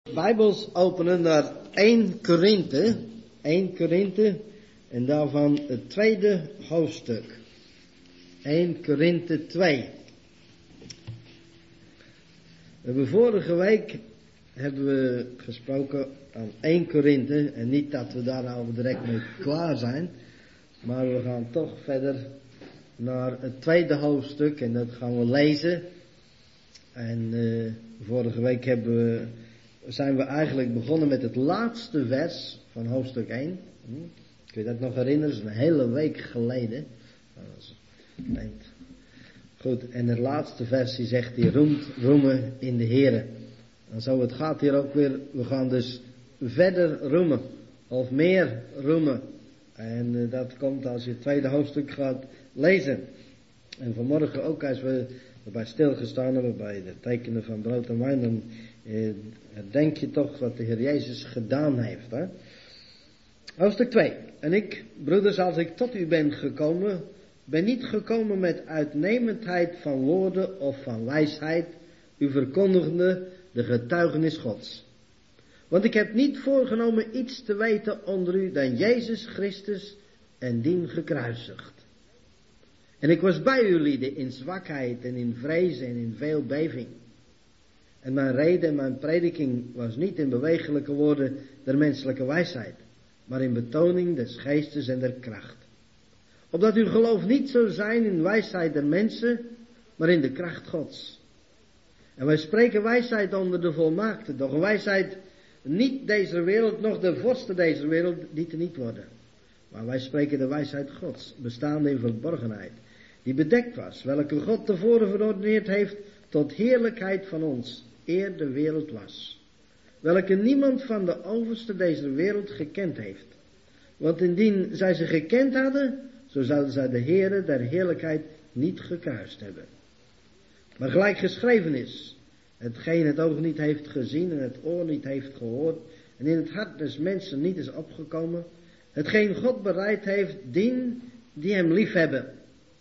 Bijbels openen naar 1 Korinthe. 1 Korinthe en daarvan het tweede hoofdstuk. 1 Korinthe 2. Vorige week hebben we gesproken aan 1 Korinthe. En niet dat we daar nou direct mee klaar zijn. Maar we gaan toch verder naar het tweede hoofdstuk. En dat gaan we lezen. En vorige week zijn we eigenlijk begonnen met het laatste vers van hoofdstuk 1. Kun je dat nog herinneren? Dat is een hele week geleden. Goed, en het laatste vers die zegt hij roemen in de Here. En zo het gaat hier ook weer, we gaan dus verder roemen. Of meer roemen. En dat komt als je het tweede hoofdstuk gaat lezen. En vanmorgen ook als we erbij stilgestaan hebben bij de tekenen van brood en wijn, dan denk je toch wat de Heer Jezus gedaan heeft. Hè? Hoofdstuk 2. En ik, broeders, als ik tot u ben gekomen, ben niet gekomen met uitnemendheid van woorden of van wijsheid, u verkondigende de getuigenis Gods. Want ik heb niet voorgenomen iets te weten onder u dan Jezus Christus en dien gekruisigd. En ik was bij u lieden in zwakheid en in vrees en in veel beving. En mijn rede en mijn prediking was niet in bewegelijke woorden der menselijke wijsheid, maar in betoning des geestes en der kracht. Opdat uw geloof niet zou zijn in wijsheid der mensen, maar in de kracht Gods. En wij spreken wijsheid onder de volmaakte, doch wijsheid niet deze wereld, noch de vorsten deze wereld, die te niet worden. Maar wij spreken de wijsheid Gods, bestaande in verborgenheid, die bedekt was, welke God tevoren verordeneerd heeft tot heerlijkheid van ons, eer de wereld was. Welke niemand van de overste deze wereld gekend heeft. Want indien zij ze gekend hadden, zo zouden zij de Heere der heerlijkheid niet gekruist hebben. Maar gelijk geschreven is, hetgeen het oog niet heeft gezien en het oor niet heeft gehoord, en in het hart des mensen niet is opgekomen, hetgeen God bereid heeft, die hem lief hebben.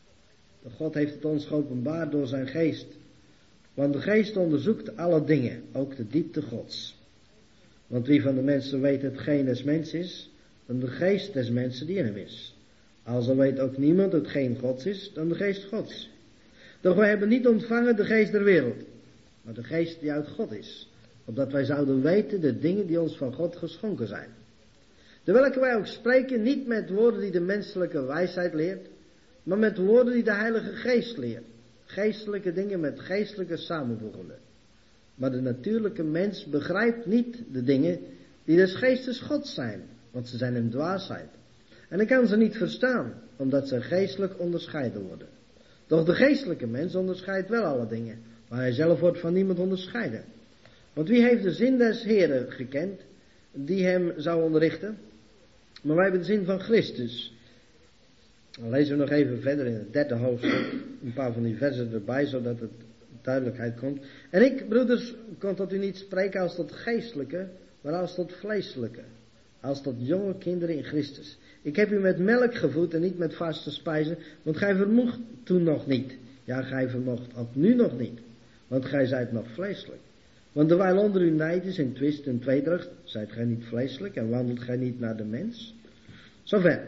De God heeft het ons geopenbaard door zijn geest. Want de geest onderzoekt alle dingen, ook de diepte Gods. Want wie van de mensen weet hetgeen des mens is, dan de geest des mensen die in hem is. Alzo weet ook niemand hetgeen Gods is, dan de geest Gods. Doch wij hebben niet ontvangen de geest der wereld, maar de geest die uit God is. Opdat wij zouden weten de dingen die ons van God geschonken zijn. De welke wij ook spreken, niet met woorden die de menselijke wijsheid leert, maar met woorden die de Heilige Geest leert. Geestelijke dingen met geestelijke samenvoegende. Maar de natuurlijke mens begrijpt niet de dingen die des geestes Gods zijn, want ze zijn hem dwaasheid. En hij kan ze niet verstaan, omdat ze geestelijk onderscheiden worden. Doch de geestelijke mens onderscheidt wel alle dingen, maar hij zelf wordt van niemand onderscheiden. Want wie heeft de zin des Heren gekend, die hem zou onderrichten? Maar wij hebben de zin van Christus. Dan lezen we nog even verder in het derde hoofdstuk, een paar van die versen erbij, zodat het duidelijkheid komt. En ik, broeders, kon tot u niet spreken als tot geestelijke, maar als tot vleeselijke. Als tot jonge kinderen in Christus. Ik heb u met melk gevoed en niet met vaste spijzen, want gij vermocht toen nog niet. Ja, gij vermocht ook nu nog niet, want gij zijt nog vleeselijk. Want terwijl onder u nijd is en twist en tweedracht, zijt gij niet vleeselijk en wandelt gij niet naar de mens. Zover.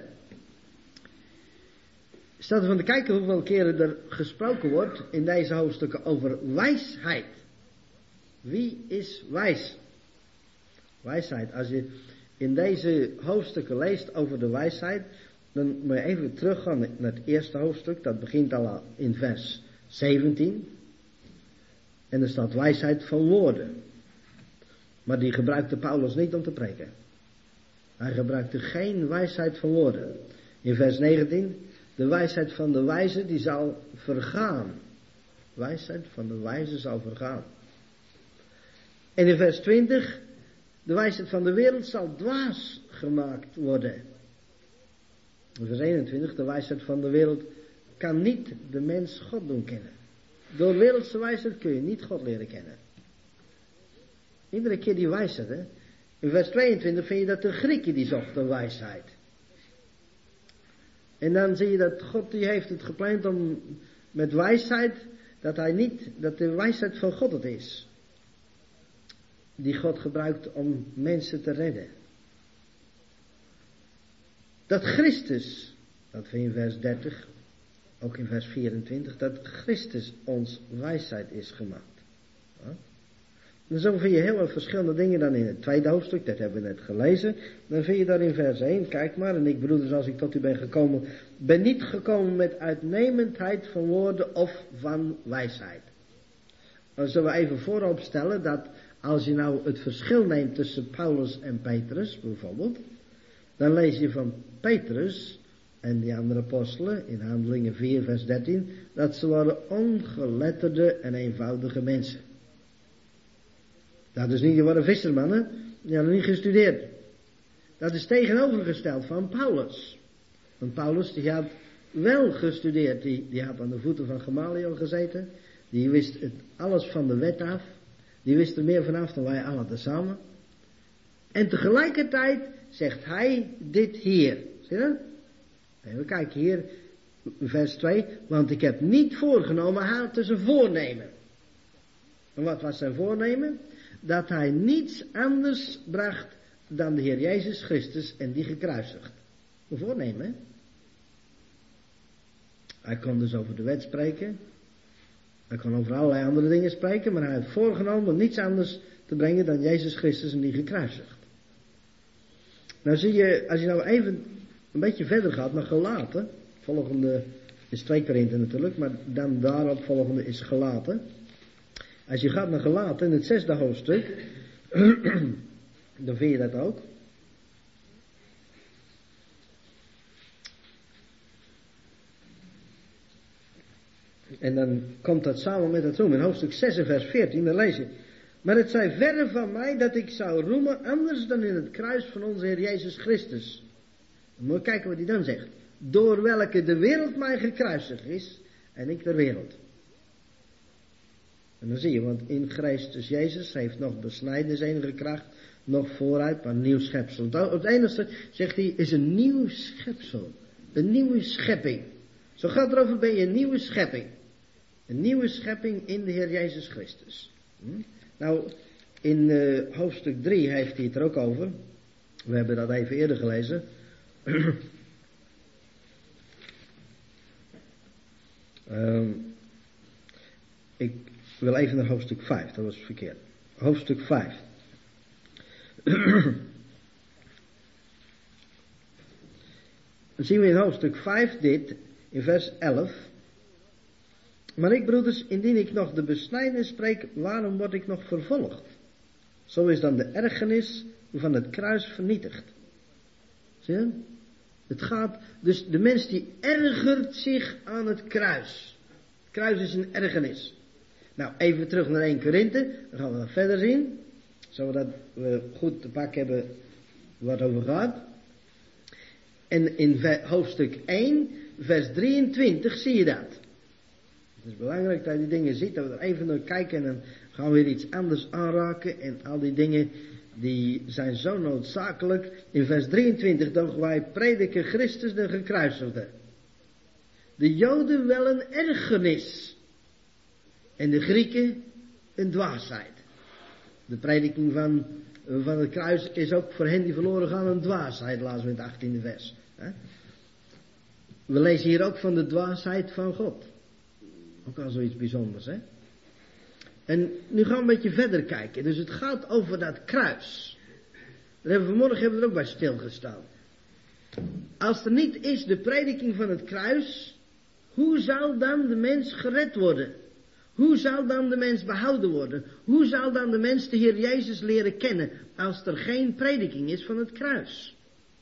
Stel van te kijken hoeveel keren er gesproken wordt in deze hoofdstukken over wijsheid. Wie is wijs? Wijsheid. Als je in deze hoofdstukken leest over de wijsheid, dan moet je even teruggaan naar het eerste hoofdstuk. Dat begint al in vers 17. En er staat wijsheid van woorden. Maar die gebruikte Paulus niet om te preken. Hij gebruikte geen wijsheid van woorden. In vers 19... de wijsheid van de wijze die zal vergaan. Wijsheid van de wijze zal vergaan. En in vers 20. De wijsheid van de wereld zal dwaas gemaakt worden. In vers 21. De wijsheid van de wereld kan niet de mens God doen kennen. Door wereldse wijsheid kun je niet God leren kennen. Iedere keer die wijsheid. Hè? In vers 22 vind je dat de Grieken die zochten wijsheid. En dan zie je dat God die heeft het gepland om met wijsheid, dat de wijsheid van God het is. die God gebruikt om mensen te redden. Dat Christus, dat we in vers 30, ook in vers 24, dat Christus ons wijsheid is gemaakt. Ja? En zo vind je heel veel verschillende dingen dan in het tweede hoofdstuk, dat hebben we net gelezen. Dan vind je daar in vers 1, kijk maar, en ik broeders, als ik tot u ben gekomen, ben niet gekomen met uitnemendheid van woorden of van wijsheid. Dan zullen we even voorop stellen dat als je nou het verschil neemt tussen Paulus en Petrus bijvoorbeeld, dan lees je van Petrus en die andere apostelen in Handelingen 4 vers 13, dat ze waren ongeletterde en eenvoudige mensen. Dat is niet, die waren vissermannen, die hadden niet gestudeerd. Dat is tegenovergesteld van Paulus. Want Paulus die had wel gestudeerd, die had aan de voeten van Gamaliel gezeten, die wist alles van de wet af, die wist er meer vanaf dan wij allen tezamen. En tegelijkertijd zegt hij dit hier. Zie je dat? Even kijken hier, vers 2. Want ik heb niet voorgenomen haar te zijn voornemen. En wat was zijn voornemen? Dat hij niets anders bracht dan de Heer Jezus Christus en die gekruisigd. Een voornemen, hè? Hij kon dus over de wet spreken. Hij kon over allerlei andere dingen spreken. Maar hij had voorgenomen om niets anders te brengen dan Jezus Christus en die gekruisigd. Nou zie je, als je nou even een beetje verder gaat naar Galaten. Volgende is 2 Korinthe natuurlijk, maar dan daarop volgende is Galaten. Als je gaat naar Galaten in het 6e hoofdstuk, dan vind je dat ook. En dan komt dat samen met het roemen. In hoofdstuk 6 vers 14, dan lees je. Maar het zij verre van mij dat ik zou roemen anders dan in het kruis van onze Heer Jezus Christus. Dan moet je kijken wat hij dan zegt. Door welke de wereld mij gekruisigd is en ik de wereld. En dan zie je, want in Christus Jezus heeft nog besnijdenis enige kracht, nog vooruit, maar een nieuw schepsel. Op het enige zegt hij, is een nieuw schepsel. Een nieuwe schepping. Zo gaat erover, ben je een nieuwe schepping. Een nieuwe schepping in de Heer Jezus Christus. Nou, in hoofdstuk 3 heeft hij het er ook over. We hebben dat even eerder gelezen. Ik wil even naar hoofdstuk 5, dat was verkeerd. Hoofdstuk 5. Dan zien we in hoofdstuk 5 dit, in vers 11. Maar ik, broeders, indien ik nog de besnijdenis spreek, waarom word ik nog vervolgd? Zo is dan de ergernis van het kruis vernietigd. Zie je? Het gaat, dus de mens die ergert zich aan het kruis. Het kruis is een ergernis. Nou, even terug naar 1 Korinthe, dan gaan we dat verder zien. Zodat we goed te pak hebben wat over gaat. En in hoofdstuk 1, vers 23 zie je dat. Het is belangrijk dat je die dingen ziet, dat we er even naar kijken en dan gaan we weer iets anders aanraken. En al die dingen, die zijn zo noodzakelijk. In vers 23, doch wij prediken Christus de gekruisigde. De Joden wel een ergernis. En de Grieken een dwaasheid. De prediking van het kruis is ook voor hen die verloren gaan een dwaasheid, laten we in het 18e vers. We lezen hier ook van de dwaasheid van God. Ook al zoiets bijzonders, hè. En nu gaan we een beetje verder kijken. Dus het gaat over dat kruis. Vanmorgen hebben we er ook bij stilgestaan. Als er niet is de prediking van het kruis, hoe zal dan de mens gered worden? Hoe zal dan de mens behouden worden? Hoe zal dan de mens de Heer Jezus leren kennen als er geen prediking is van het kruis?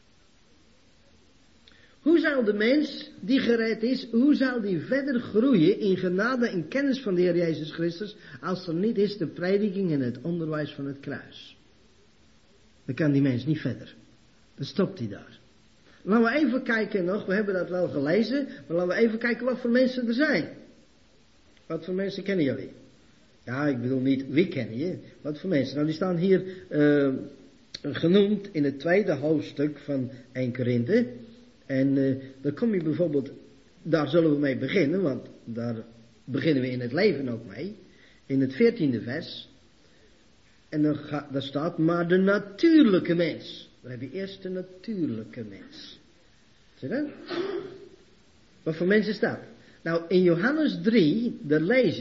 Hoe zal de mens die gered is, hoe zal die verder groeien in genade en kennis van de Heer Jezus Christus als er niet is de prediking en het onderwijs van het kruis? Dan kan die mens niet verder. Dan stopt hij daar. Laten we even kijken nog, we hebben dat wel gelezen, maar laten we even kijken wat voor mensen er zijn. Wat voor mensen kennen jullie? Ja, ik bedoel niet wie kennen je, wat voor mensen. Nou, die staan hier genoemd in het 2e hoofdstuk van 1 Korinthe. En dan kom je bijvoorbeeld, daar zullen we mee beginnen, want daar beginnen we in het leven ook mee. In het 14e vers. En daar staat, maar de natuurlijke mens. Dan heb je eerst de natuurlijke mens. Zie je dat? Wat voor mens is dat? Nou, in Johannes 3, daar lees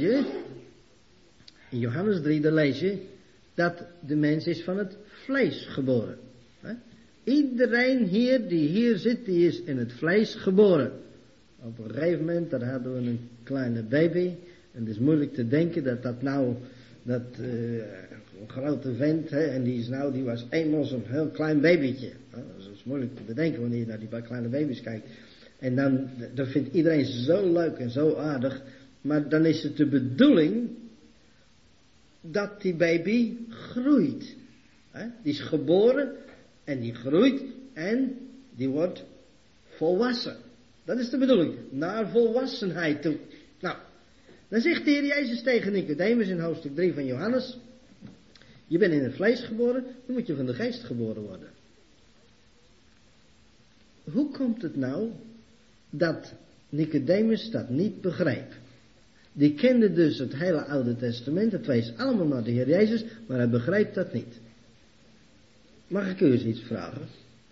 je dat de mens is van het vlees geboren. Iedereen hier die hier zit, die is in het vlees geboren. Op een gegeven moment, daar hadden we een kleine baby. En het is moeilijk te denken dat een grote vent, en die was eenmaal zo'n heel klein babytje. Dat is moeilijk te bedenken wanneer je naar die kleine baby's kijkt. En dan vindt iedereen zo leuk en zo aardig. Maar dan is het de bedoeling dat die baby groeit. Die is geboren en die groeit en die wordt volwassen. Dat is de bedoeling. Naar volwassenheid toe. Nou, dan zegt de Heer Jezus tegen Nicodemus in hoofdstuk 3 van Johannes. Je bent in het vlees geboren, dan moet je van de geest geboren worden. Hoe komt het nou dat Nicodemus dat niet begreep? Die kende dus het hele Oude Testament, het wees allemaal naar de Heer Jezus, maar hij begreep dat niet. Mag ik u eens iets vragen?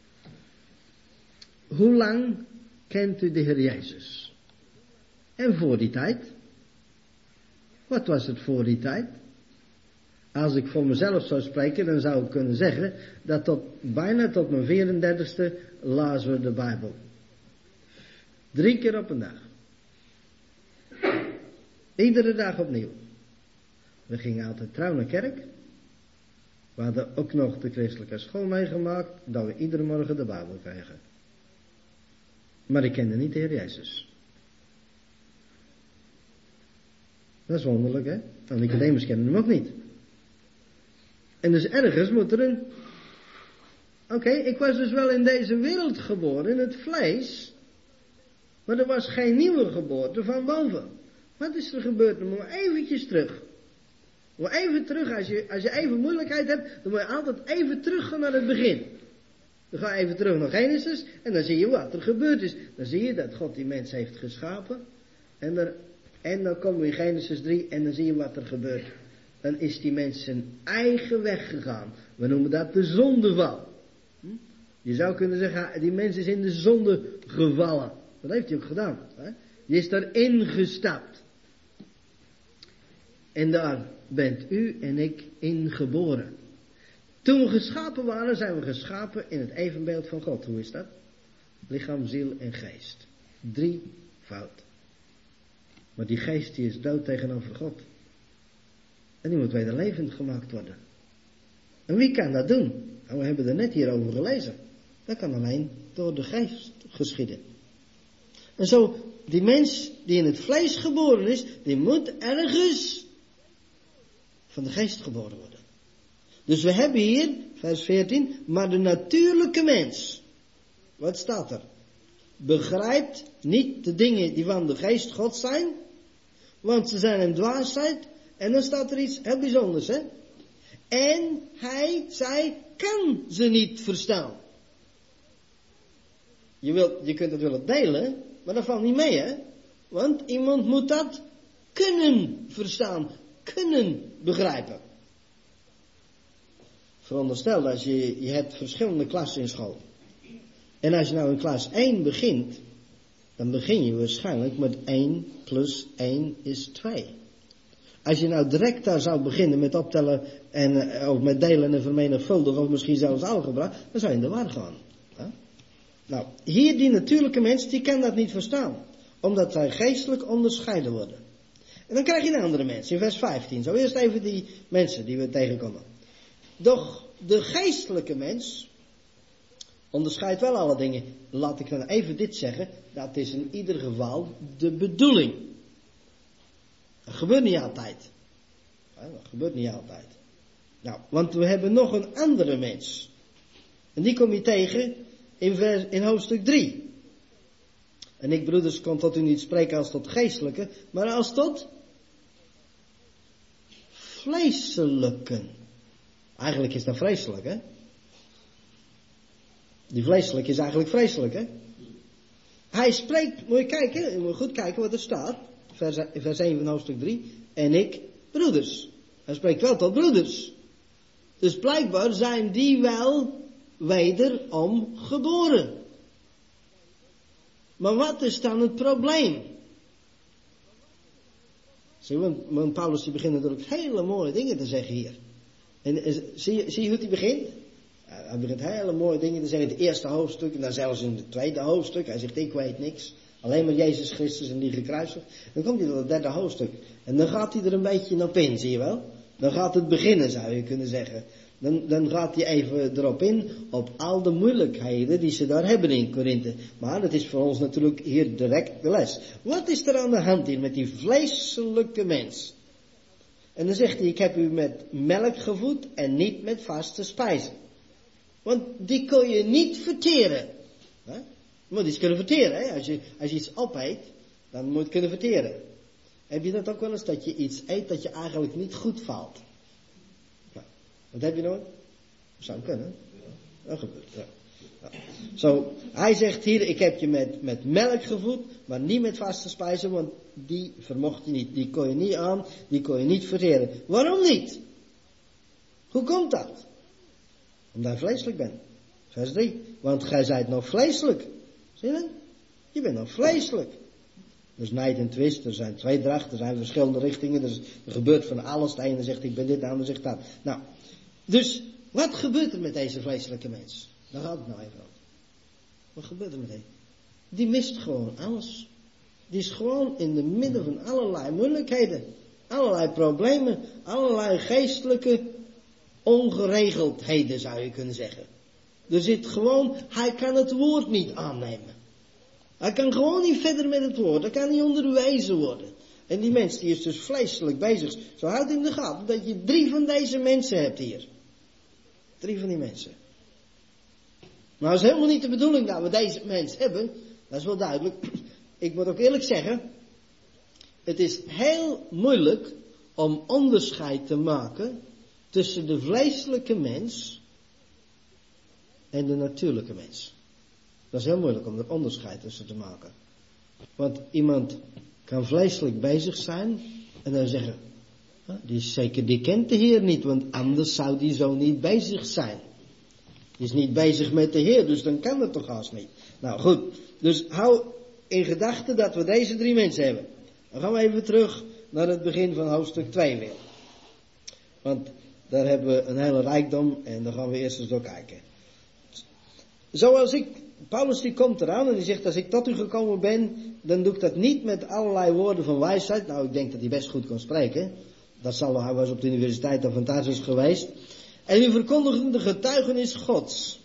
Hoe lang kent u de Heer Jezus? En voor die tijd? Wat was het voor die tijd? Als ik voor mezelf zou spreken, dan zou ik kunnen zeggen dat bijna tot mijn 34ste lazen we de Bijbel. 3 keer op een dag. Iedere dag opnieuw. We gingen altijd trouw naar kerk. We hadden ook nog de christelijke school meegemaakt, dat we iedere morgen de Bijbel kregen. Maar ik kende niet de Heer Jezus. Dat is wonderlijk, hè? Want Nicodemus kende hem ook niet. En dus ergens moet er een... Oké, ik was dus wel in deze wereld geboren, in het vlees. Maar er was geen nieuwe geboorte van boven. Wat is er gebeurd? Dan moet je eventjes terug. Maar even terug, als je even moeilijkheid hebt, dan moet je altijd even teruggaan naar het begin. Dan ga je even terug naar Genesis en dan zie je wat er gebeurd is. Dan zie je dat God die mens heeft geschapen. En dan komen we in Genesis 3 en dan zie je wat er gebeurt. Dan is die mens zijn eigen weg gegaan. We noemen dat de zondeval. Je zou kunnen zeggen, die mens is in de zonde gevallen. Dat heeft hij ook gedaan. Hè? Die is daarin gestapt. En daar bent u en ik in geboren. Toen we geschapen waren, zijn we geschapen in het evenbeeld van God. Hoe is dat? Lichaam, ziel en geest. 3-fout. Maar die geest die is dood tegenover God. En die moet weer levend gemaakt worden. En wie kan dat doen? Nou, we hebben er net hierover gelezen. Dat kan alleen door de geest geschieden. En zo, die mens die in het vlees geboren is, die moet ergens van de geest geboren worden. Dus we hebben hier, vers 14, maar de natuurlijke mens. Wat staat er? Begrijpt niet de dingen die van de geest God zijn, want ze zijn een dwaasheid. En dan staat er iets heel bijzonders, hè? En zij kan ze niet verstaan. Je kunt het willen delen, maar dat valt niet mee, hè? Want iemand moet dat kunnen verstaan, kunnen begrijpen. Veronderstel dat je hebt verschillende klassen in school. En als je nou in klas 1 begint, dan begin je waarschijnlijk met 1 plus 1 is 2. Als je nou direct daar zou beginnen met optellen en ook met delen en vermenigvuldigen of misschien zelfs algebra, dan zou je in de war gaan. Ja? Nou, hier die natuurlijke mens, die kan dat niet verstaan. Omdat zij geestelijk onderscheiden worden. En dan krijg je een andere mens in vers 15. Zo eerst even die mensen die we tegenkomen. Doch de geestelijke mens onderscheidt wel alle dingen. Laat ik dan even dit zeggen. Dat is in ieder geval de bedoeling. Dat gebeurt niet altijd. Dat gebeurt niet altijd. Nou, want we hebben nog een andere mens. En die kom je tegen in hoofdstuk 3. En ik, broeders, kon tot u niet spreken als tot geestelijke, maar als tot vleeselijken. Eigenlijk is dat vreselijk, hè? Die vleeselijk is eigenlijk vreselijk, hè? Hij spreekt, moet je kijken, moet je goed kijken wat er staat. Vers 1 van hoofdstuk 3. En ik, broeders. Hij spreekt wel tot broeders. Dus blijkbaar zijn die wel wederom geboren. Maar wat is dan het probleem? Zie, want Paulus die begint natuurlijk hele mooie dingen te zeggen hier. En zie je hoe hij begint? Hij begint hele mooie dingen te zeggen in het eerste hoofdstuk en dan zelfs in het tweede hoofdstuk. Hij zegt, ik weet niks. Alleen maar Jezus Christus en die gekruisigd. Dan komt hij tot het derde hoofdstuk. En dan gaat hij er een beetje op in, zie je wel? Dan gaat het beginnen, zou je kunnen zeggen. Dan gaat hij even erop in, op al de moeilijkheden die ze daar hebben in Korinthe. Maar dat is voor ons natuurlijk hier direct de les. Wat is er aan de hand hier met die vleeselijke mens? En dan zegt hij, ik heb u met melk gevoed en niet met vaste spijzen. Want die kun je niet verteren. Hè? Je moet iets kunnen verteren. Hè? Als je iets opeet, dan moet je het kunnen verteren. Heb je dat ook wel eens, dat je iets eet dat je eigenlijk niet goed valt? Ja. Dat heb je nooit? Zou kunnen. Dat gebeurt, ja. Zo, hij zegt hier, ik heb je met melk gevoed, maar niet met vaste spijzen, want die vermocht je niet. Die kon je niet aan, die kon je niet verteren. Waarom niet? Hoe komt dat? Omdat je vleeselijk bent. Vers 3. Want gij zijt nog vleeselijk. Zie je dat? Je bent nog vleeselijk. Er is nijd en twist, er zijn tweedracht, er zijn verschillende richtingen, er gebeurt van alles. De ene zegt ik ben dit, de ander zegt dat. Nou, dus wat gebeurt er met deze vleeselijke mens? Daar gaat het nou even over. Wat gebeurt er met hem? Die mist gewoon alles. Die is gewoon in de midden van allerlei moeilijkheden, allerlei problemen, allerlei geestelijke ongeregeldheden zou je kunnen zeggen. Er zit gewoon, hij kan het woord niet aannemen. Hij kan gewoon niet verder met het woord. Hij kan niet onderwezen worden. En die mens die is dus vleeselijk bezig. Zo houdt in de gaten dat je 3 van deze mensen hebt hier. 3 van die mensen. Nou is helemaal niet de bedoeling dat we deze mens hebben. Dat is wel duidelijk. Ik moet ook eerlijk zeggen. Het is heel moeilijk om onderscheid te maken tussen de vleeselijke mens en de natuurlijke mens. Dat is heel moeilijk om er onderscheid tussen te maken. Want iemand kan vleeselijk bezig zijn en dan zeggen, die kent de Heer niet, want anders zou die zo niet bezig zijn. Die is niet bezig met de Heer, dus dan kan het toch haast niet. Nou goed, dus hou in gedachten dat we deze 3 mensen hebben. Dan gaan we even terug naar het begin van hoofdstuk 2 weer. Want daar hebben we een hele rijkdom en daar gaan we eerst eens door kijken. Zoals Paulus die komt eraan en die zegt, als ik tot u gekomen ben, dan doe ik dat niet met allerlei woorden van wijsheid. Nou, ik denk dat hij best goed kon spreken. Hij was op de universiteit van Tarsus geweest. En u verkondigde de getuigenis Gods.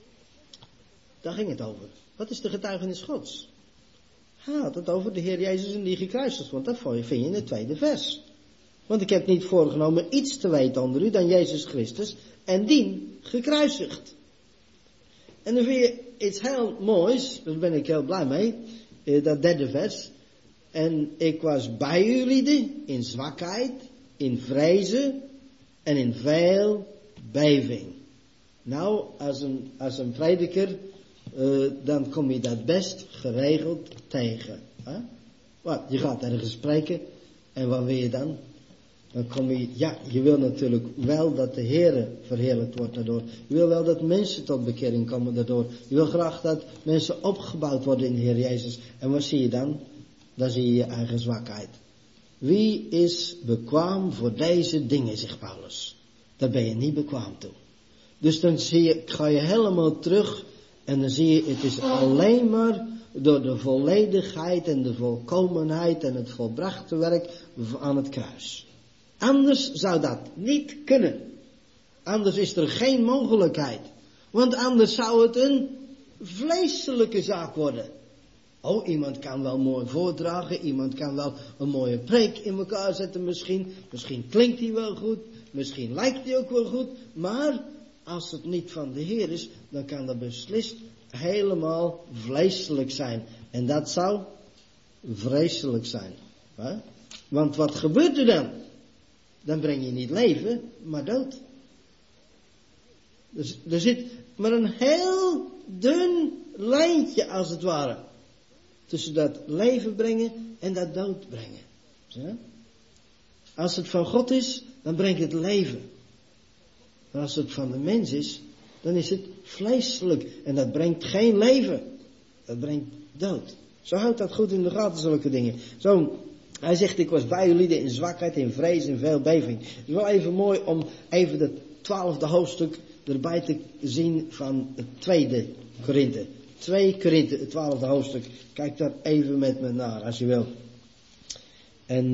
Daar ging het over. Wat is de getuigenis Gods? Hij had het over de Heer Jezus en die gekruisigd, want dat vind je in het tweede vers. Want ik heb niet voorgenomen iets te weten onder u dan Jezus Christus en dien gekruisigd. En dan vind je iets heel moois, daar ben ik heel blij mee, dat derde vers. En ik was bij jullie in zwakheid, in vrezen en in veel beving. Nou, als een prediker, dan kom je dat best geregeld tegen. Hè? Wat, je gaat ergens spreken en wat wil je dan? Dan kom je, je wil natuurlijk wel dat de Heere verheerlijkt wordt daardoor. Je wil wel dat mensen tot bekering komen daardoor. Je wil graag dat mensen opgebouwd worden in de Heer Jezus. En wat zie je dan? Dan zie je je eigen zwakheid. Wie is bekwaam voor deze dingen, zegt Paulus. Daar ben je niet bekwaam toe. Dus dan ga je helemaal terug en dan zie je, het is alleen maar door de volledigheid en de volkomenheid en het volbrachte werk aan het kruis. Anders zou dat niet kunnen. Anders is er geen mogelijkheid. Want anders zou het een vleeselijke zaak worden. Oh, iemand kan wel mooi voordragen. Iemand kan wel een mooie preek in elkaar zetten misschien. Misschien klinkt die wel goed. Misschien lijkt die ook wel goed. Maar als het niet van de Heer is, dan kan dat beslist helemaal vleeselijk zijn. En dat zou vreselijk zijn. Hè? Want wat gebeurt er dan? Dan breng je niet leven, maar dood. Dus er zit maar een heel dun lijntje als het ware. Tussen dat leven brengen en dat dood brengen. Ja? Als het van God is, dan brengt het leven. Maar als het van de mens is, dan is het vleeselijk. En dat brengt geen leven. Dat brengt dood. Zo houdt dat goed in de gaten, zulke dingen. Hij zegt, ik was bij jullie in zwakheid, in vrees, in veel beving. Het is wel even mooi om even het 12e hoofdstuk erbij te zien van het 2e Korinthe. 2 Korinthe, het 12e hoofdstuk. Kijk daar even met me naar, als je wil. En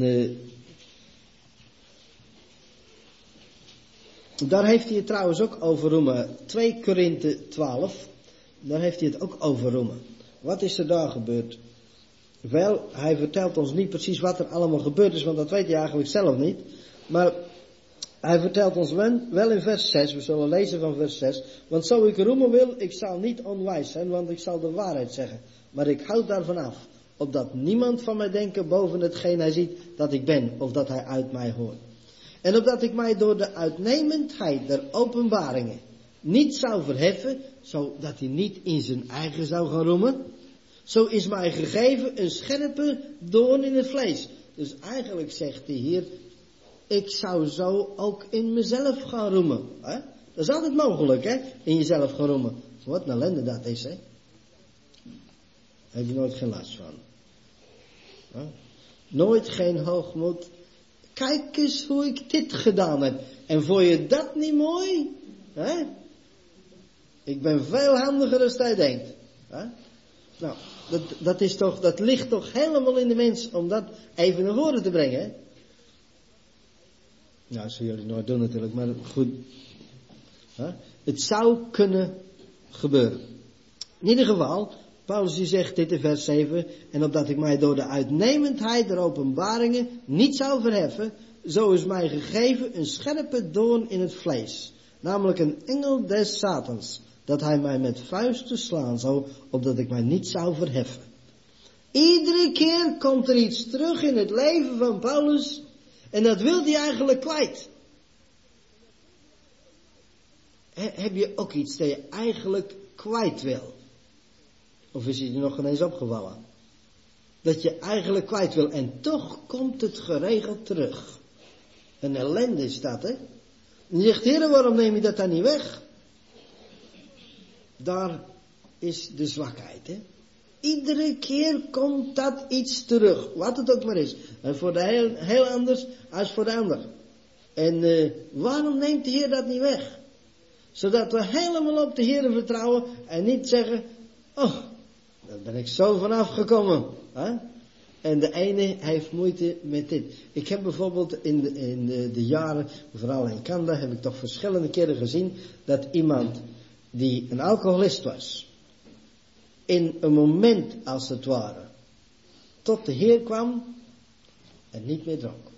daar heeft hij het trouwens ook over roemen. 2 Korinthe 12. Daar heeft hij het ook over roemen. Wat is er daar gebeurd? Wel, hij vertelt ons niet precies wat er allemaal gebeurd is, want dat weet hij eigenlijk zelf niet. Maar hij vertelt ons wel in vers 6, we zullen lezen van vers 6. Want zo ik roemen wil, ik zal niet onwijs zijn, want ik zal de waarheid zeggen. Maar ik houd daarvan af, opdat niemand van mij denken boven hetgeen hij ziet dat ik ben, of dat hij uit mij hoort. En opdat ik mij door de uitnemendheid der openbaringen niet zou verheffen, zodat hij niet in zijn eigen zou gaan roemen. Zo is mij gegeven een scherpe doorn in het vlees. Dus eigenlijk zegt hij hier, ik zou zo ook in mezelf gaan roemen. Hè? Dat is altijd mogelijk, hè? In jezelf gaan roemen. Wat een ellende dat is, hè? Daar heb je nooit geen last van. Hè? Nooit geen hoogmoed. Kijk eens hoe ik dit gedaan heb. En vond je dat niet mooi? Hè? Ik ben veel handiger dan jij denkt. Hè? Nou, dat ligt toch helemaal in de mens om dat even naar voren te brengen, hè? Nou, dat zullen jullie nooit doen natuurlijk, maar goed. Hè? Het zou kunnen gebeuren. In ieder geval, Paulus die zegt dit in vers 7, en opdat ik mij door de uitnemendheid der openbaringen niet zou verheffen, zo is mij gegeven een scherpe doorn in het vlees, namelijk een engel des Satans, dat hij mij met vuisten slaan zou, opdat ik mij niet zou verheffen. Iedere keer komt er iets terug in het leven van Paulus, en dat wil hij eigenlijk kwijt. Heb je ook iets dat je eigenlijk kwijt wil? Of is het je nog ineens opgevallen? Dat je eigenlijk kwijt wil en toch komt het geregeld terug. Een ellende is dat, hè? En je zegt, Heer, waarom neem je dat dan niet weg? Daar is de zwakheid, hè? Iedere keer komt dat iets terug, wat het ook maar is. En voor de heel anders als voor de ander. En waarom neemt de Heer dat niet weg? Zodat we helemaal op de Heer vertrouwen en niet zeggen, oh, daar ben ik zo vanaf gekomen. Hè? En de ene heeft moeite met dit. Ik heb bijvoorbeeld in de jaren, vooral in Canada, heb ik toch verschillende keren gezien dat iemand die een alcoholist was, in een moment als het ware tot de Heer kwam en niet meer dronk.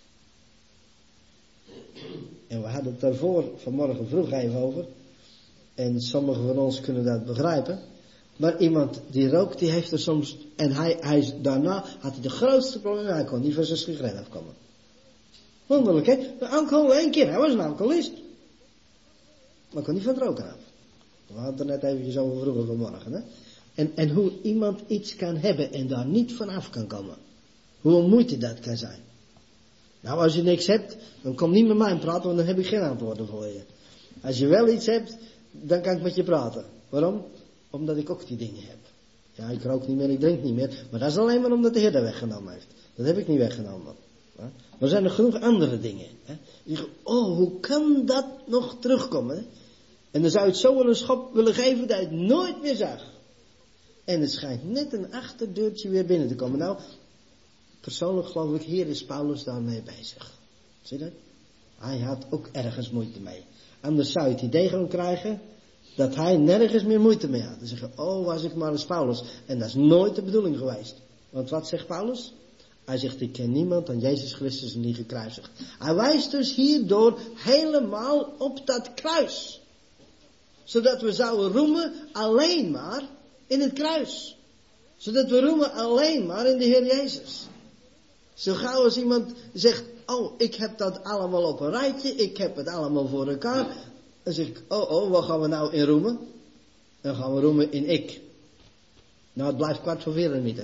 En we hadden het daarvoor vanmorgen vroeg even over. En sommigen van ons kunnen dat begrijpen. Maar iemand die rookt, die heeft er soms, en daarna had hij de grootste problemen, hij kon niet van zijn sigaret afkomen. Wonderlijk, hè? Alcohol 1 keer, hij was een alcoholist. Maar kon niet van het roken af. We hadden het er net eventjes over vroeger vanmorgen, hè? En hoe iemand iets kan hebben en daar niet van af kan komen. Hoe moeite dat kan zijn. Nou, als je niks hebt, dan kom niet met mij praten, want dan heb ik geen antwoorden voor je. Als je wel iets hebt, dan kan ik met je praten. Waarom? Omdat ik ook die dingen heb. Ja, ik rook niet meer, ik drink niet meer. Maar dat is alleen maar omdat de Heer dat weggenomen heeft. Dat heb ik niet weggenomen. Maar er zijn er genoeg andere dingen. Hè? Je zegt, oh, hoe kan dat nog terugkomen? Hè? En dan zou je het zo wel een schop willen geven dat je het nooit meer zag. En het schijnt net een achterdeurtje weer binnen te komen. Nou, persoonlijk geloof ik, hier is Paulus daarmee bezig. Zie je dat? Hij had ook ergens moeite mee. Anders zou je het idee gaan krijgen dat hij nergens meer moeite mee had. Dan zeggen, oh, was ik maar eens Paulus. En dat is nooit de bedoeling geweest. Want wat zegt Paulus? Hij zegt, ik ken niemand dan Jezus Christus en die gekruisigd. Hij wijst dus hierdoor helemaal op dat kruis. Zodat we zouden roemen alleen maar in het kruis. Zodat we roemen alleen maar in de Heer Jezus. Zo gauw als iemand zegt, oh, ik heb dat allemaal op een rijtje, ik heb het allemaal voor elkaar. Dan zeg ik, oh, wat gaan we nou in roemen? Dan gaan we roemen in ik. Nou, het blijft 3:15 niet, hè.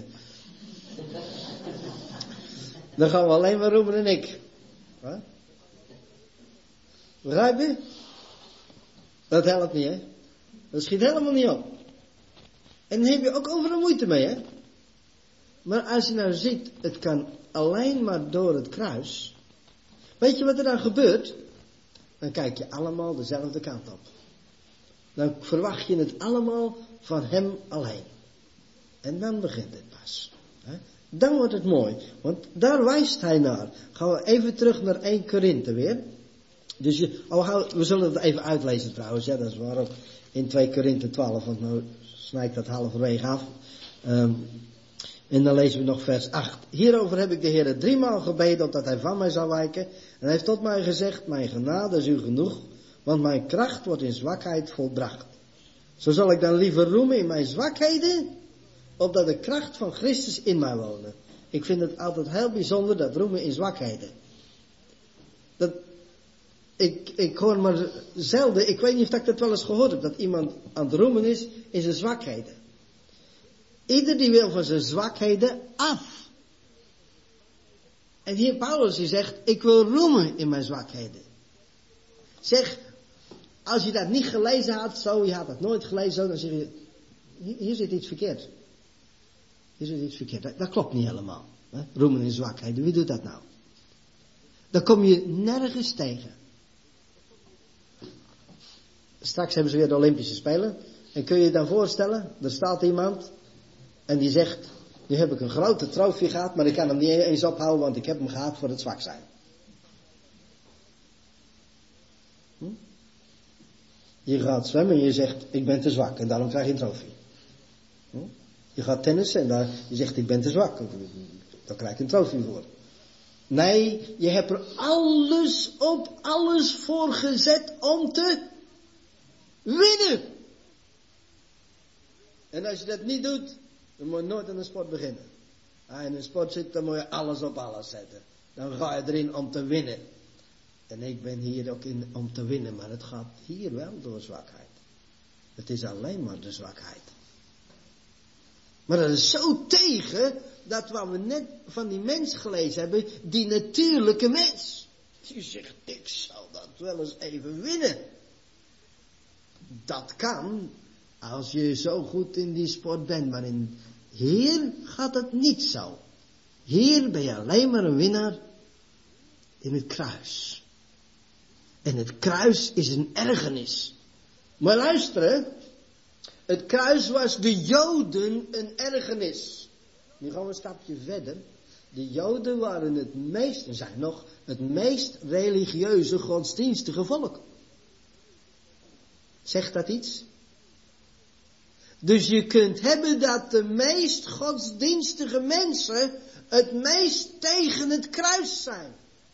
Dan gaan we alleen maar roemen in ik. Huh? Begrijp je? Dat helpt niet, hè? Dat schiet helemaal niet op. En daar heb je ook overal moeite mee, hè? Maar als je nou ziet, het kan alleen maar door het kruis. Weet je wat er dan gebeurt? Dan kijk je allemaal dezelfde kant op. Dan verwacht je het allemaal van hem alleen. En dan begint het pas. Hè? Dan wordt het mooi. Want daar wijst hij naar. Gaan we even terug naar 1 Korinthe weer. Dus we zullen het even uitlezen trouwens. Ja, dat is waar ook in 2 Korinthe 12. Want nou snij ik dat halverwege af. En dan lezen we nog vers 8. Hierover heb ik de Heer 3-maal gebeden opdat hij van mij zou wijken. En hij heeft tot mij gezegd, mijn genade is u genoeg. Want mijn kracht wordt in zwakheid volbracht. Zo zal ik dan liever roemen in mijn zwakheden, opdat de kracht van Christus in mij wonen. Ik vind het altijd heel bijzonder, dat roemen in zwakheden. Ik hoor maar zelden, ik weet niet of ik dat wel eens gehoord heb, dat iemand aan het roemen is in zijn zwakheden. Ieder die wil van zijn zwakheden af. En hier Paulus die zegt, ik wil roemen in mijn zwakheden. Zeg, als je dat niet gelezen had, zo, je had dat nooit gelezen, zo, dan zeg je, hier zit iets verkeerd. Hier zit iets verkeerd. Dat klopt niet helemaal. Hè? Roemen in zwakheden, wie doet dat nou? Dan kom je nergens tegen. Straks hebben ze weer de Olympische Spelen. En kun je je dan voorstellen, er staat iemand en die zegt, nu heb ik een grote trofee gehad, maar ik kan hem niet eens ophouden, want ik heb hem gehad voor het zwak zijn. Je gaat zwemmen en je zegt, ik ben te zwak en daarom krijg je een trofee. Je gaat tennissen en je zegt, ik ben te zwak. Dan krijg je een trofee voor. Nee, je hebt er alles voor gezet om te winnen. En als je dat niet doet, dan moet je nooit aan een sport beginnen. Als je in een sport zit, dan moet je alles op alles zetten. Dan ga je erin om te winnen. En ik ben hier ook in om te winnen, maar het gaat hier wel door zwakheid. Het is alleen maar de zwakheid. Maar dat is zo tegen dat wat we net van die mens gelezen hebben, die natuurlijke mens. Je zegt, ik zal dat wel eens even winnen. Dat kan als je zo goed in die sport bent, maar hier gaat het niet zo. Hier ben je alleen maar een winnaar in het kruis. En het kruis is een ergernis. Maar luisteren, het kruis was de Joden een ergernis. Nu gaan we een stapje verder. De Joden waren het meest religieuze, godsdienstige volk. Zegt dat iets? Dus je kunt hebben dat de meest godsdienstige mensen het meest tegen het kruis zijn.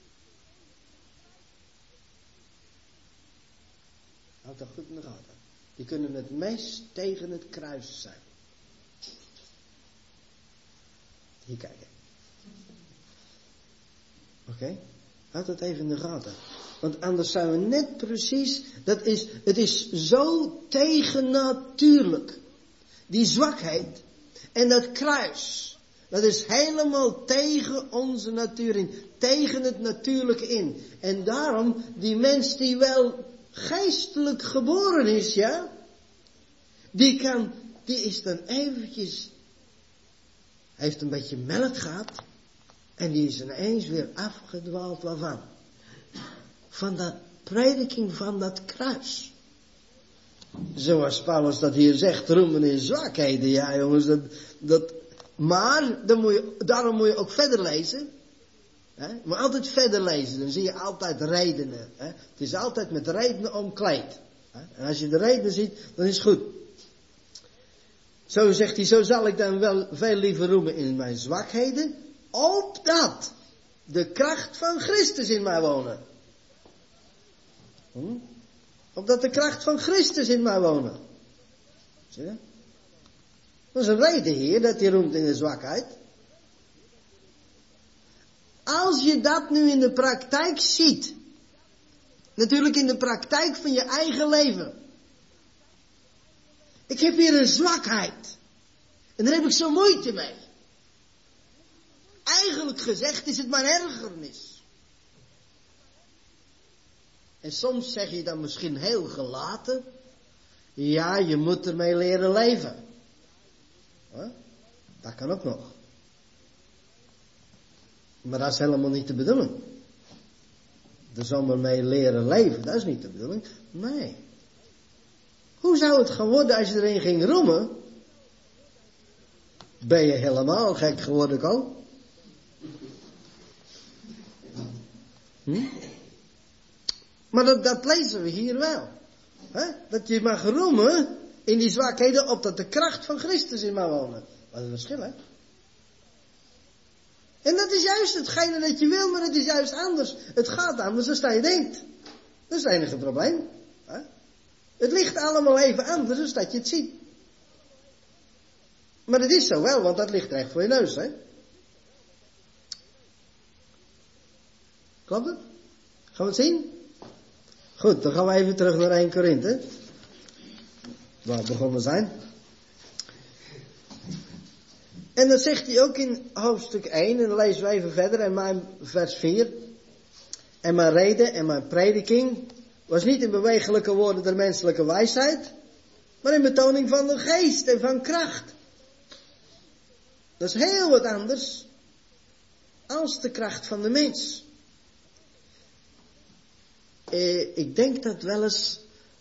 Houd dat goed in de gaten. Die kunnen het meest tegen het kruis zijn. Hier kijken. Oké? Houd dat even in de gaten. Want anders zijn we net precies, het is zo tegennatuurlijk. Die zwakheid en dat kruis, dat is helemaal tegen onze natuur in. Tegen het natuurlijke in. En daarom, die mens die wel geestelijk geboren is, ja, die is dan eventjes, heeft een beetje melk gehad en die is ineens weer afgedwaald waarvan? Van dat prediking van dat kruis. Zoals Paulus dat hier zegt, roemen in zwakheden, ja jongens, maar daarom moet je ook verder lezen. Maar altijd verder lezen, dan zie je altijd redenen. Het is altijd met redenen omkleed. En als je de redenen ziet, dan is het goed. Zo zegt hij, zo zal ik dan wel veel liever roemen in mijn zwakheden, opdat de kracht van Christus in mij wonen. Opdat de kracht van Christus in mij wonen. Zie je? Dat is een reden hier, dat hij roemt in de zwakheid. Als je dat nu in de praktijk ziet. Natuurlijk in de praktijk van je eigen leven. Ik heb hier een zwakheid. En daar heb ik zo moeite mee. Eigenlijk gezegd is het mijn ergernis. En soms zeg je dan misschien heel gelaten. Ja, je moet ermee leren leven. Dat kan ook nog. Maar dat is helemaal niet de bedoeling. Er zomaar mee leren leven, dat is niet de bedoeling. Nee. Hoe zou het gaan worden als je erin ging roemen? Ben je helemaal gek geworden, Ko? Maar dat lezen we hier wel. Dat je mag roemen in die zwakheden, opdat de kracht van Christus in mag wonen. Wat is het verschil, hè? En dat is juist hetgene dat je wil, maar het is juist anders. Het gaat anders dan je denkt. Dat is het enige probleem. Het ligt allemaal even anders dan dat je het ziet. Maar het is zo wel, want dat ligt recht voor je neus, hè? Klopt het? Gaan we het zien? Goed, dan gaan we even terug naar 1 Korinthe. Waar we begonnen zijn. En dat zegt hij ook in hoofdstuk 1, en dan lezen we even verder, en mijn vers 4. En mijn reden en mijn prediking was niet in bewegelijke woorden der menselijke wijsheid, maar in betoning van de geest en van kracht. Dat is heel wat anders als de kracht van de mens. Ik denk dat wel eens,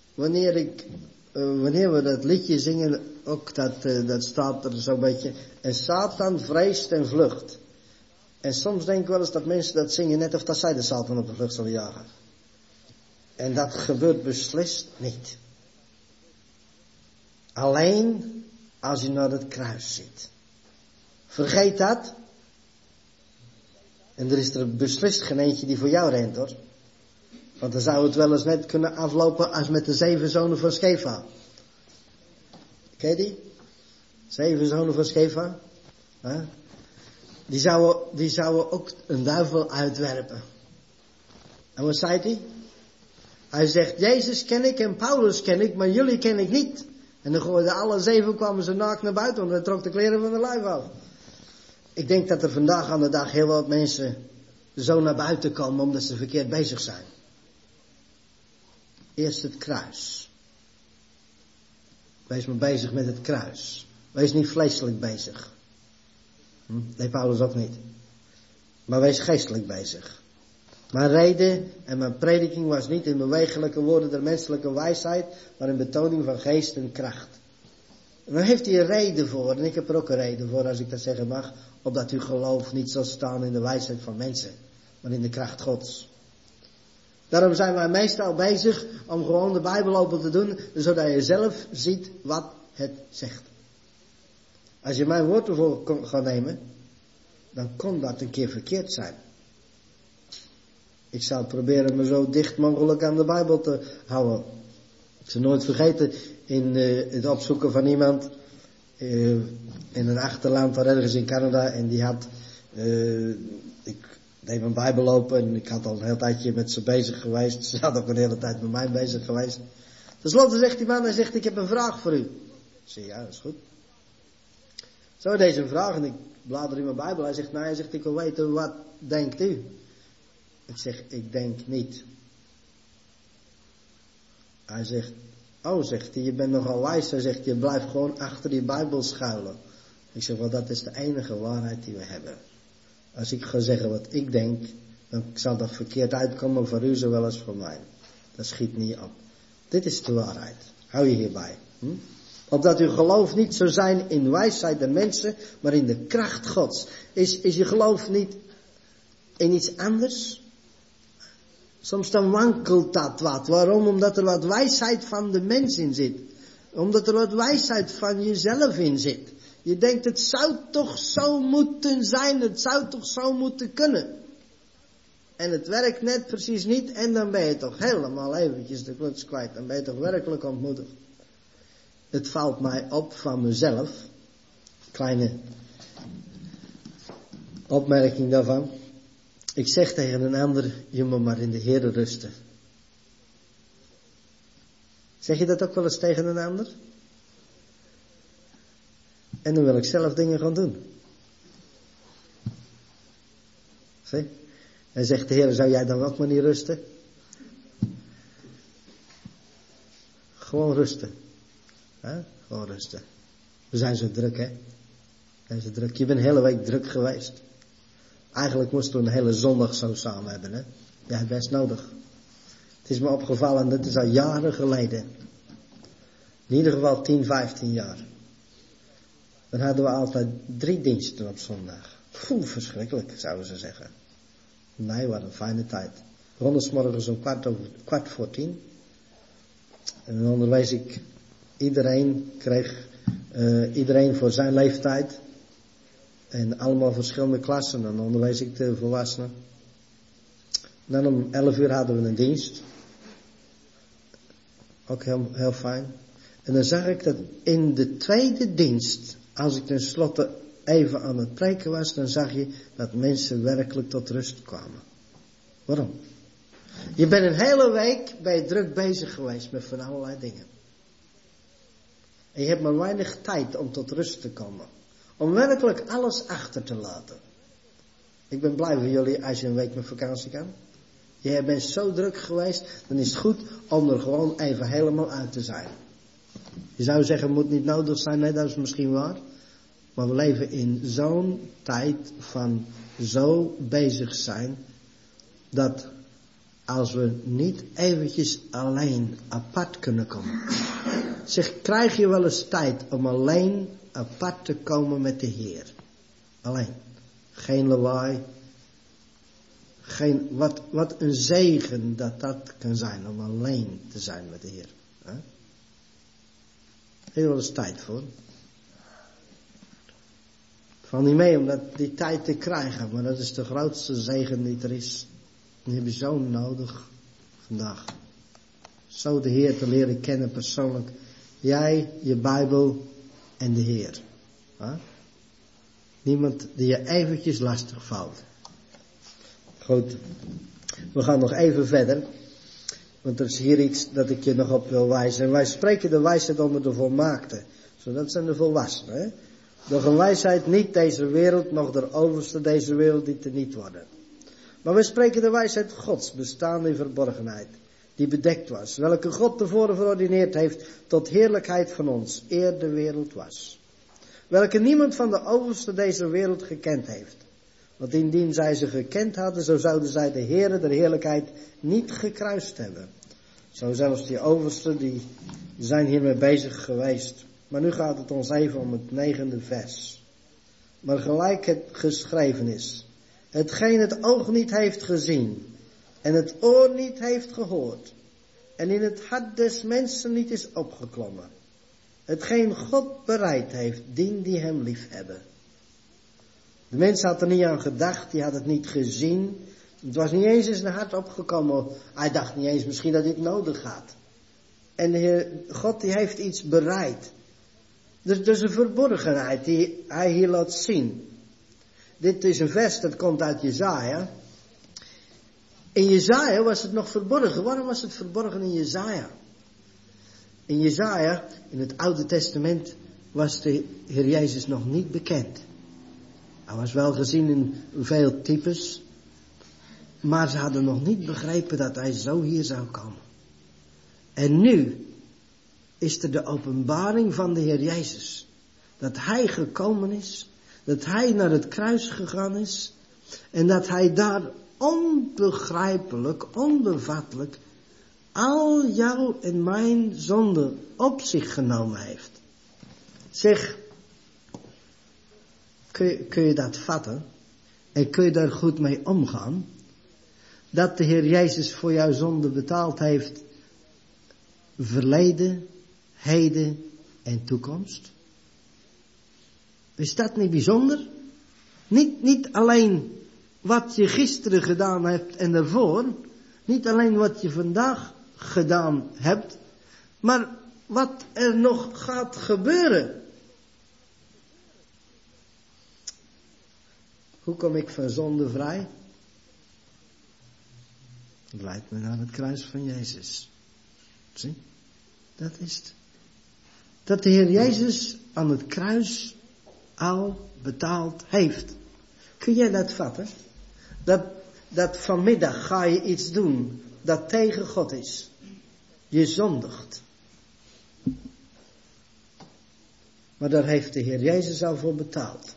wanneer we dat liedje zingen, ook dat staat er zo'n beetje. En Satan vreest en vlucht. En soms denk ik wel eens dat mensen dat zingen net of dat zij de Satan op de vlucht zullen jagen. En dat gebeurt beslist niet. Alleen als je naar het kruis zit. Vergeet dat. En er is er beslist geen eentje die voor jou rent, hoor. Want dan zou het wel eens net kunnen aflopen als met de 7 zonen van Sceva. Ken je die? 7 zonen van Sceva. Die zouden ook een duivel uitwerpen. En wat zei hij? Hij zegt, Jezus ken ik en Paulus ken ik, maar jullie ken ik niet. En dan gooiden alle 7, kwamen ze naakt naar buiten, want hij trok de kleren van de lijf af. Ik denk dat er vandaag aan de dag heel wat mensen zo naar buiten komen omdat ze verkeerd bezig zijn. Eerst het kruis. Wees maar bezig met het kruis. Wees niet vleeselijk bezig. Nee, Paulus ook niet. Maar wees geestelijk bezig. Mijn reden en mijn prediking was niet in bewegelijke woorden der menselijke wijsheid, maar in betoning van geest en kracht. En daar heeft hij een reden voor, en ik heb er ook een reden voor als ik dat zeggen mag, opdat uw geloof niet zal staan in de wijsheid van mensen, maar in de kracht Gods. Daarom zijn wij meestal bezig om gewoon de Bijbel open te doen, zodat je zelf ziet wat het zegt. Als je mijn woord ervoor gaat nemen, dan kon dat een keer verkeerd zijn. Ik zal proberen me zo dicht mogelijk aan de Bijbel te houden. Ik zal nooit vergeten in het opzoeken van iemand in een achterland daar ergens in Canada, en die had, ik deed mijn Bijbel open en ik had al een heel tijdje met ze bezig geweest. Ze had ook een hele tijd met mij bezig geweest. Ten slotte zegt die man, hij zegt, ik heb een vraag voor u. Ik zeg, ja, dat is goed. Zo, deze vraag, en ik blader in mijn Bijbel. Hij zegt, nou, hij zegt, ik wil weten, wat denkt u? Ik zeg, ik denk niet. Hij zegt, oh, zegt hij, je bent nogal wijs. Hij zegt, je blijft gewoon achter die Bijbel schuilen. Ik zeg, wel, dat is de enige waarheid die we hebben. Als ik ga zeggen wat ik denk, dan zal dat verkeerd uitkomen voor u zowel als voor mij. Dat schiet niet op. Dit is de waarheid. Hou je hierbij. Opdat uw geloof niet zou zijn in wijsheid der mensen, maar in de kracht Gods. Is je geloof niet in iets anders? Soms dan wankelt dat wat. Waarom? Omdat er wat wijsheid van de mens in zit. Omdat er wat wijsheid van jezelf in zit. Je denkt, het zou toch zo moeten zijn, het zou toch zo moeten kunnen. En het werkt net precies niet, en dan ben je toch helemaal eventjes de kluts kwijt. Dan ben je toch werkelijk ontmoedigd. Het valt mij op van mezelf. Kleine opmerking daarvan. Ik zeg tegen een ander, je moet maar in de Heere rusten. Zeg je dat ook wel eens tegen een ander? En dan wil ik zelf dingen gaan doen. Zie? En zegt de Heer, zou jij dan ook maar niet rusten? Gewoon rusten. Gewoon rusten. We zijn zo druk, hè. We zijn zo druk. Je bent de hele week druk geweest. Eigenlijk moesten we een hele zondag zo samen hebben, hè. Ja, best nodig. Het is me opgevallen, dat is al jaren geleden. In ieder geval 10, 15 jaar. Dan hadden we altijd 3 diensten op zondag. Verschrikkelijk, zouden ze zeggen. Nee, wat een fijne tijd. Rondersmorgens om 10:15. En dan onderwijs ik iedereen, iedereen voor zijn leeftijd. En allemaal verschillende klassen. Dan onderwijs ik de volwassenen. Dan om 11:00 hadden we een dienst. Ook heel fijn. En dan zag ik dat in de tweede dienst, als ik tenslotte even aan het preken was, dan zag je dat mensen werkelijk tot rust kwamen. Waarom? Je bent een hele week druk bezig geweest met van allerlei dingen. En je hebt maar weinig tijd om tot rust te komen. Om werkelijk alles achter te laten. Ik ben blij voor jullie als je een week met vakantie kan. Je bent zo druk geweest, dan is het goed om er gewoon even helemaal uit te zijn. Je zou zeggen, het moet niet nodig zijn. Nee, dat is misschien waar. Maar we leven in zo'n tijd van zo bezig zijn, dat als we niet eventjes alleen apart kunnen komen. Zeg, krijg je wel eens tijd om alleen apart te komen met de Heer? Alleen. Geen lawaai. Wat een zegen dat kan zijn om alleen te zijn met de Heer. He? Heb je wel eens tijd voor? Val niet mee om die tijd te krijgen, maar dat is de grootste zegen die er is. Die heb je zo nodig vandaag. Zo de Heer te leren kennen persoonlijk. Jij, je Bijbel en de Heer. He? Niemand die je eventjes lastig valt. Goed, we gaan nog even verder. Want er is hier iets dat ik je nog op wil wijzen. En wij spreken de wijsheid onder de volmaakten. Zo, dat zijn de volwassenen. Hè? Doch een wijsheid niet deze wereld, nog de overste deze wereld die teniet worden. Maar we spreken de wijsheid Gods, bestaande in verborgenheid. Die bedekt was. Welke God tevoren verordineerd heeft tot heerlijkheid van ons, eer de wereld was. Welke niemand van de overste deze wereld gekend heeft. Want indien zij ze gekend hadden, zo zouden zij de Heere der heerlijkheid niet gekruist hebben. Zo zelfs die oversten, die zijn hiermee bezig geweest. Maar nu gaat het ons even om het 9e vers. Maar gelijk het geschreven is. Hetgeen het oog niet heeft gezien. En het oor niet heeft gehoord. En in het hart des mensen niet is opgeklommen. Hetgeen God bereid heeft, dien die hem lief hebben. De mens had er niet aan gedacht, die had het niet gezien. Het was niet eens in zijn hart opgekomen. Hij dacht niet eens misschien dat dit nodig had. En de Heer, God die heeft iets bereid. Dus een verborgenheid die hij hier laat zien. Dit is een vers dat komt uit Jesaja. In Jesaja was het nog verborgen. Waarom was het verborgen in Jesaja? In Jesaja, in het Oude Testament, was de Heer Jezus nog niet bekend. Hij was wel gezien in veel types. Maar ze hadden nog niet begrepen dat hij zo hier zou komen. En nu is er de openbaring van de Heer Jezus. Dat hij gekomen is. Dat hij naar het kruis gegaan is. En dat hij daar onbegrijpelijk, onbevattelijk al jouw en mijn zonde op zich genomen heeft. Zeg, kun je dat vatten? En kun je daar goed mee omgaan? Dat de Heer Jezus voor jouw zonde betaald heeft. Verleden, heden en toekomst. Is dat niet bijzonder? Niet alleen wat je gisteren gedaan hebt en daarvoor. Niet alleen wat je vandaag gedaan hebt. Maar wat er nog gaat gebeuren. Hoe kom ik van zonde vrij? Het leidt me naar het kruis van Jezus. Zie, dat is het. Dat de Heer Jezus aan het kruis al betaald heeft. Kun jij dat vatten? Dat vanmiddag ga je iets doen dat tegen God is. Je zondigt. Maar daar heeft de Heer Jezus al voor betaald.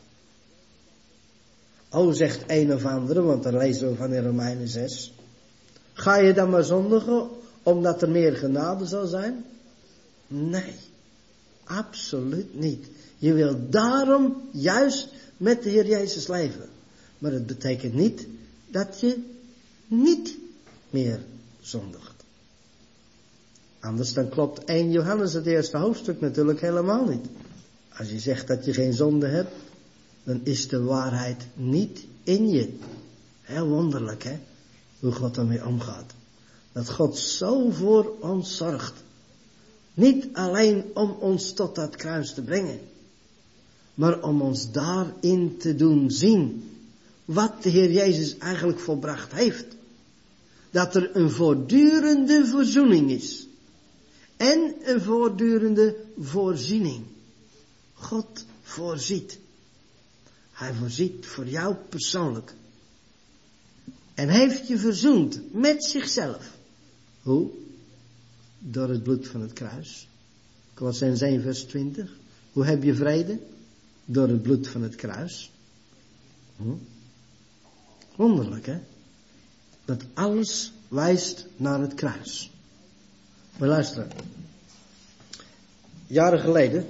Oh, zegt een of andere, want daar lezen we van in Romeinen 6. Ga je dan maar zondigen, omdat er meer genade zal zijn? Nee, absoluut niet. Je wil daarom juist met de Heer Jezus leven. Maar het betekent niet dat je niet meer zondigt. Anders dan klopt 1 Johannes het eerste hoofdstuk natuurlijk helemaal niet. Als je zegt dat je geen zonde hebt, dan is de waarheid niet in je. Heel wonderlijk, hè? Hoe God daarmee omgaat. Dat God zo voor ons zorgt. Niet alleen om ons tot dat kruis te brengen, maar om ons daarin te doen zien wat de Heer Jezus eigenlijk volbracht heeft. Dat er een voortdurende verzoening is. En een voortdurende voorziening. God voorziet. Hij voorziet voor jou persoonlijk. En heeft je verzoend met zichzelf. Hoe? Door het bloed van het kruis. Kolossenzen 1 vers 20. Hoe heb je vrede? Door het bloed van het kruis. Wonderlijk, hè? Dat alles wijst naar het kruis. Maar luisteren. Jaren geleden,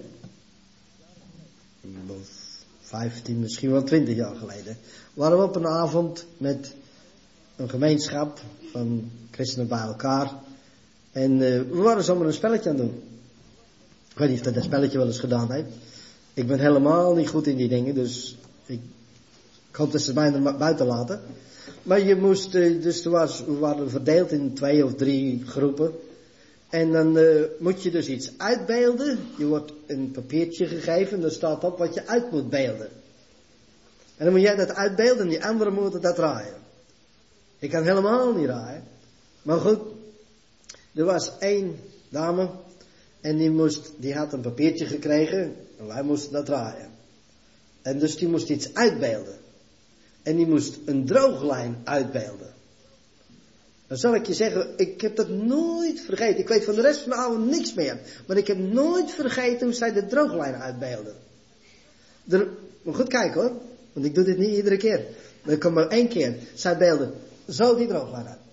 15, misschien wel 20 jaar geleden, waren we op een avond met een gemeenschap van christenen bij elkaar. En we waren zomaar een spelletje aan het doen. Ik weet niet of dat spelletje wel eens gedaan heeft. Ik ben helemaal niet goed in die dingen, dus ik hoop dat ze mij er buiten laten. Maar je moest, dus we waren verdeeld in 2 of 3 groepen. En dan moet je dus iets uitbeelden. Je wordt een papiertje gegeven en daar staat op wat je uit moet beelden. En dan moet jij dat uitbeelden en die anderen moeten dat draaien. Ik kan helemaal niet draaien. Maar goed, er was 1 dame en die had een papiertje gekregen en wij moesten dat draaien. En dus die moest iets uitbeelden. En die moest een drooglijn uitbeelden. Dan zal ik je zeggen, ik heb dat nooit vergeten. Ik weet van de rest van de avond niks meer. Maar ik heb nooit vergeten hoe zij de drooglijn uitbeelden. Maar goed kijken hoor. Want ik doe dit niet iedere keer. Maar ik kom maar 1 keer. Zij beelden zo die drooglijn uit.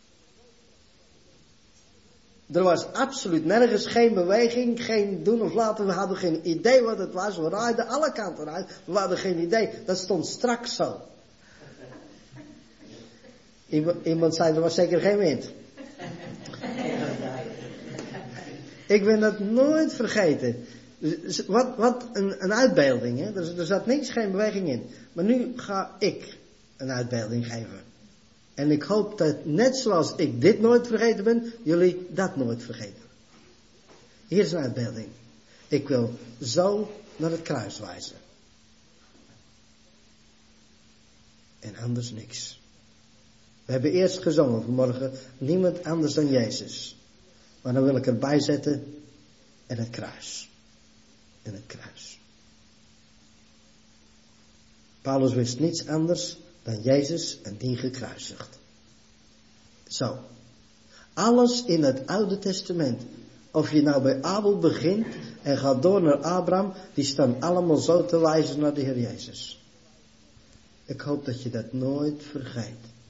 Er was absoluut nergens geen beweging, geen doen of laten. We hadden geen idee wat het was. We raaiden alle kanten uit. We hadden geen idee. Dat stond strak zo. Iemand zei, er was zeker geen wind. Ik ben dat nooit vergeten. Wat een uitbeelding, hè? Er zat niks, geen beweging in. Maar nu ga ik een uitbeelding geven. En ik hoop dat, net zoals ik dit nooit vergeten ben, jullie dat nooit vergeten. Hier is een uitbeelding. Ik wil zo naar het kruis wijzen. En anders niks. We hebben eerst gezongen vanmorgen, niemand anders dan Jezus. Maar dan wil ik erbij zetten, en het kruis. En het kruis. Paulus wist niets anders dan Jezus en die gekruisigd. Zo. Alles in het Oude Testament. Of je nou bij Abel begint en gaat door naar Abraham, die staan allemaal zo te wijzen naar de Heer Jezus. Ik hoop dat je dat nooit vergeet.